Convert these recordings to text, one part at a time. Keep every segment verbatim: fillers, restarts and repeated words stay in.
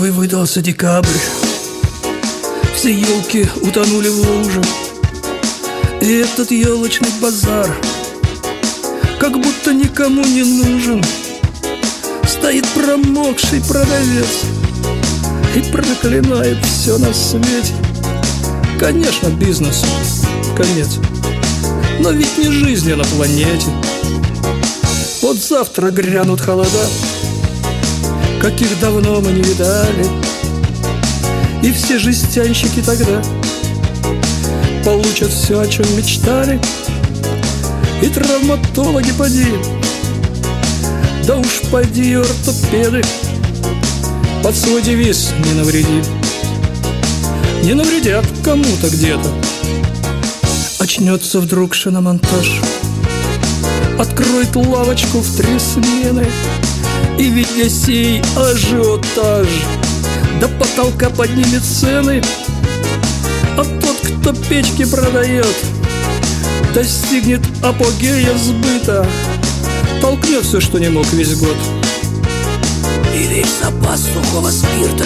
Дождливый выдался декабрь, все елки утонули в луже, и этот елочный базар как будто никому не нужен. Стоит промокший продавец и проклинает все на свете. Конечно, бизнесу конец, но ведь не жизни на планете. Вот завтра грянут холода, каких давно мы не видали, и все жестянщики тогда получат все, о чем мечтали. И травматологи поди, да уж поди и ортопеды, под свой девиз «не навреди» не навредят кому-то где-то. Очнется вдруг шиномонтаж, откроет лавочку в три смены, и видя сей ажиотаж, до потолка поднимет цены. А тот, кто печки продает, достигнет апогея сбыта, толкнет все, что не мог весь год, и весь запас сухого спирта.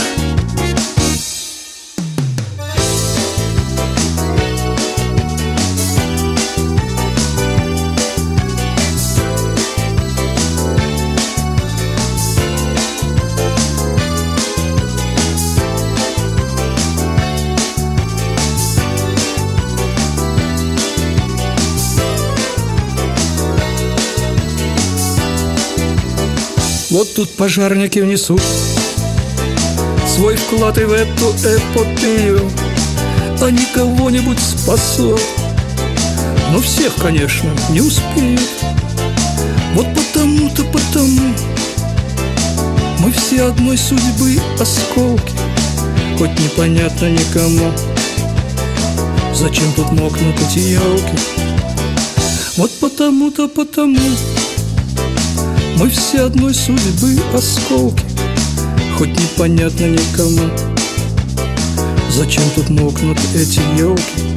Вот тут пожарники внесут свой вклад и в эту эпопею. Они кого-нибудь спасут, но всех, конечно, не успеют. Вот потому-то потому мы все одной судьбы осколки, хоть непонятно никому, зачем тут мокнут эти елки. Вот потому-то потому мы все одной судьбы осколки, хоть непонятно никому, зачем тут мокнут эти елки.